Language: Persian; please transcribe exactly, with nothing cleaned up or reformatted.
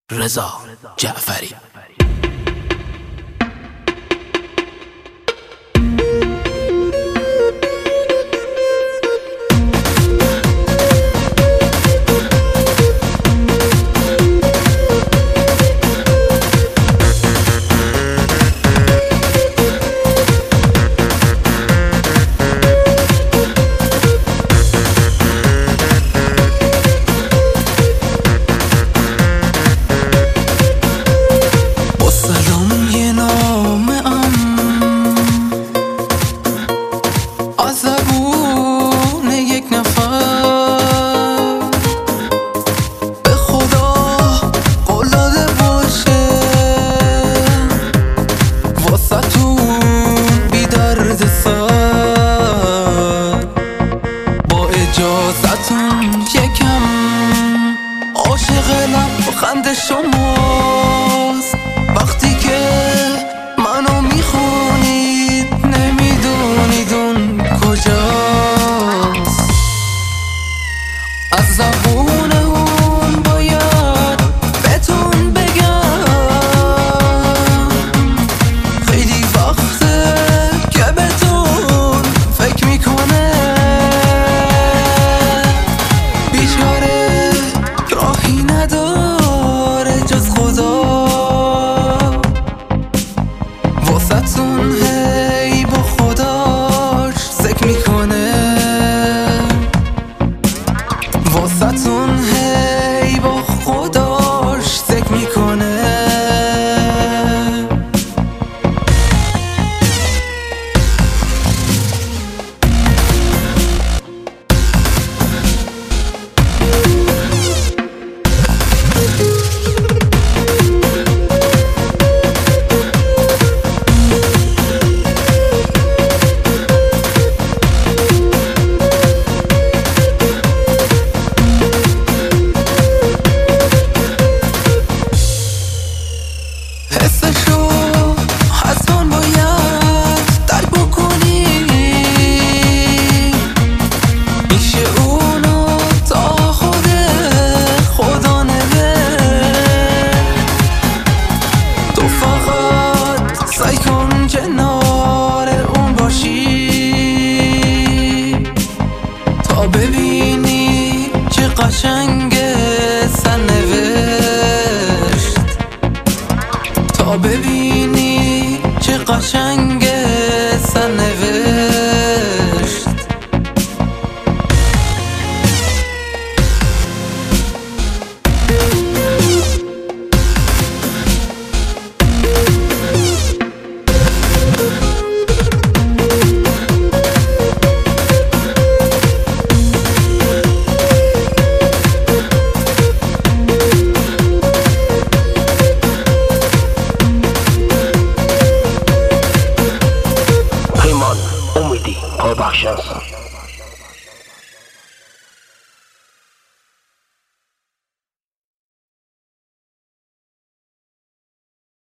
رضا جعفری. اجازتون یکم عاشق لبخند شماست. وقتی که منو میخونید نمیدونید اون کجاست. از زبون اون باید بهتون بگم خیلی وقته که بهتون فکر میکنه. راهی نداره جز خدا واسه‌تون هی با خداش ذکر میکنه. واسه‌تون هی با خداش ذکر میکنه. حسشو حتما باید درک بکنی. میشه اونو تا خود خدا نوشت. تو فقط سعی کن کنار اون باشی تا ببینی چه قشنگه سرنوشت. تا ببینی چه قشنگه سرنوشت. Productions.